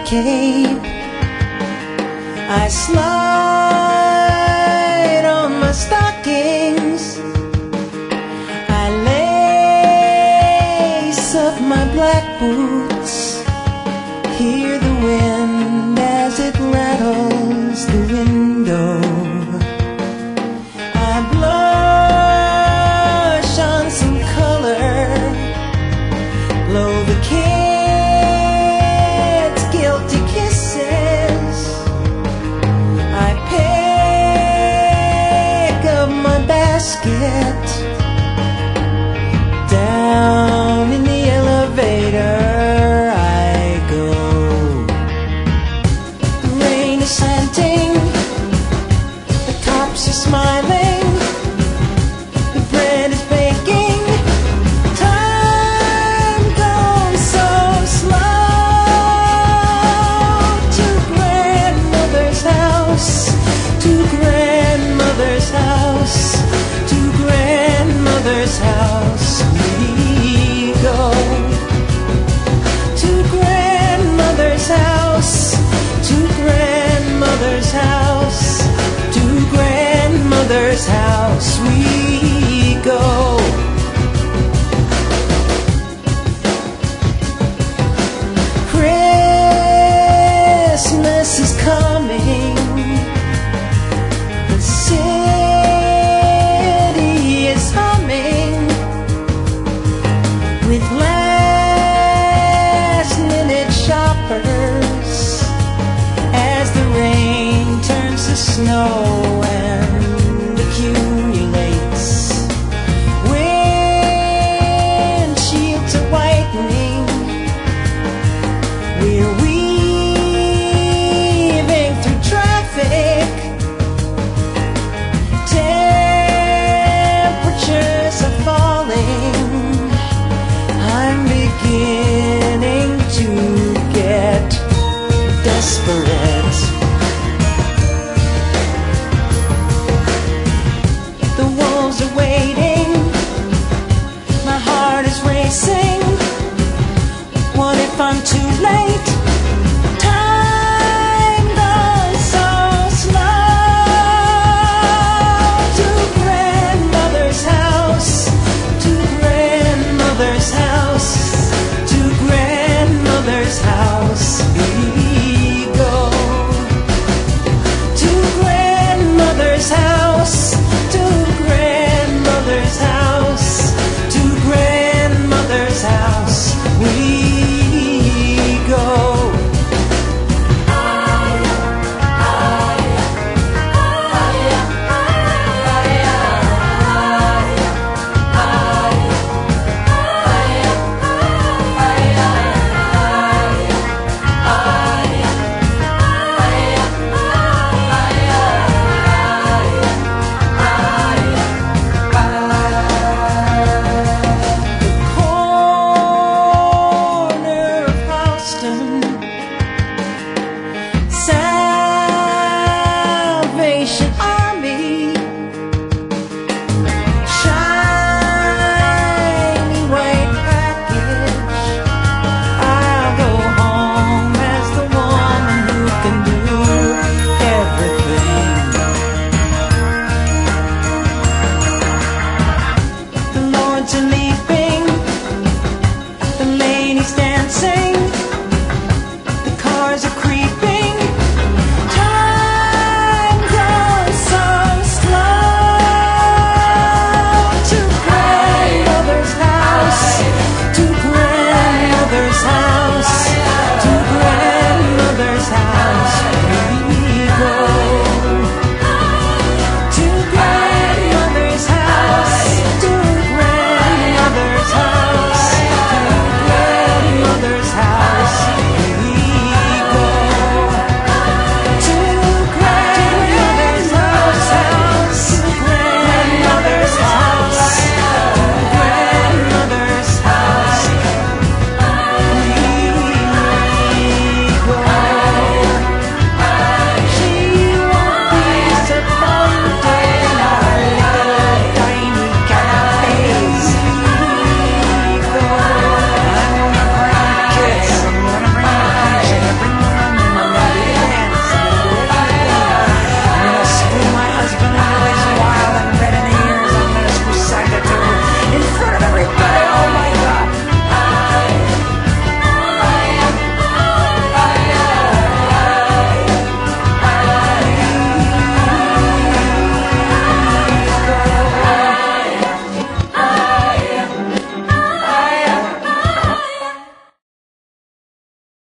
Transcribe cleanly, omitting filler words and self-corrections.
cape. I slide on my stockings, I lace up my black boots, hear the wind as it rattles the window. I blush on some color, blow the kids' guilty kisses. I pick up my basket, down in the elevator I go. The rain is slanting, the cops are smiling, the bread is baking, time goes so slow. To grandmother's house, to grandmother's house, to grandmother's house we go. To grandmother's house, to grandmother's house, to grandmother's house we go. Christmas is coming, the city is humming with last-minute shoppers as the rain turns to snow and accumulates. Windshields are whitening, we're weaving through traffic, temperatures are falling, I'm beginning to get desperate.